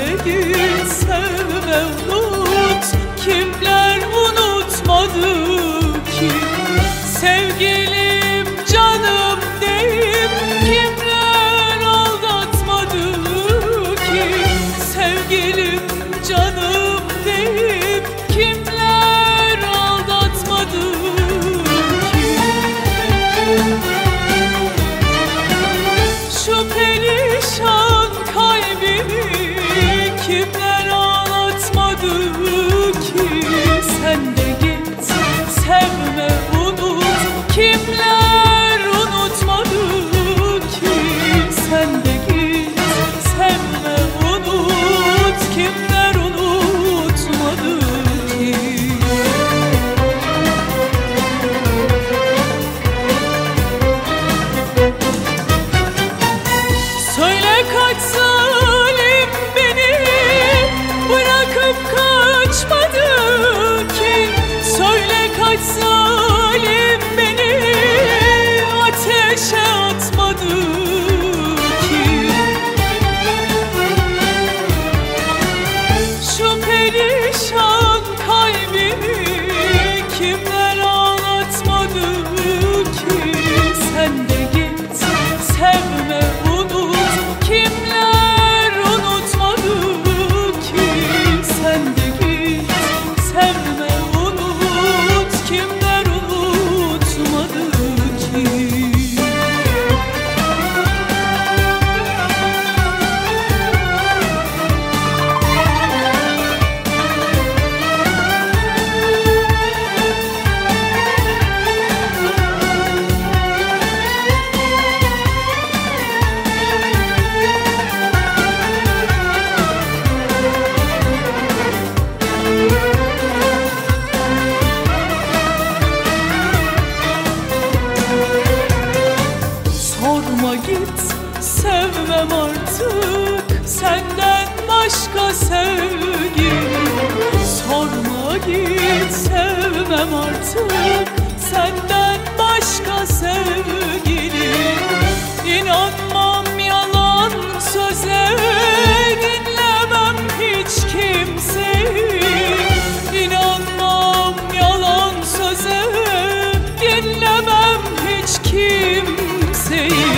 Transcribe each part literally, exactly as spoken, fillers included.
de git, sevme unut. Kimler unutmadı ki? Sevgilim canım deyip kimler aldatmadı ki? Sevgilim canım deyip kimler aldatmadı ki? Şu perişan kalbimi kimler ağlatmadı ki? Sen de git, sevme unut. Kimler unutmadı ki? Sen de git, sevme unut. Kimler unutmadı ki? Söyle kaç zalim beni bırakıp kaçmadı ki? Söyle kaç zalim beni ateşe atmadı ki? Şu perişan kalbimi kimler ağlatmadı ki? Sen de git, sevme unut. Kimler unutmadı ki? Sen de git, sevme unut. Kimler unutmadı ki? Sorma git, sevmem artık senden başka sevgilim. Sorma git, sevmem artık senden başka sevgilim. İnanmam yalan söze, dinlemem hiç kimseyi. İnanmam yalan söze, dinlemem hiç kimseyi.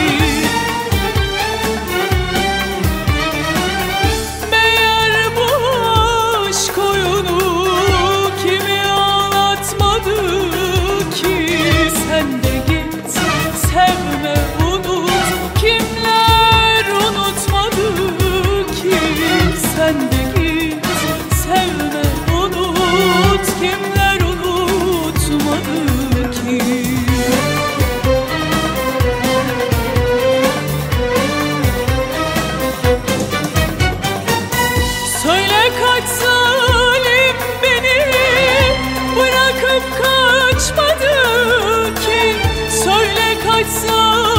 Meğer bu aşk oyunu kimi ağlatmadı ki? Sen de git, sevme unut. Kimler unutmadı ki? Sen de git, sevme unut. Kimler unutmadı ki? Söyle kaç zalim beni bırakıp kaçmadı ki? Söyle kaç zalim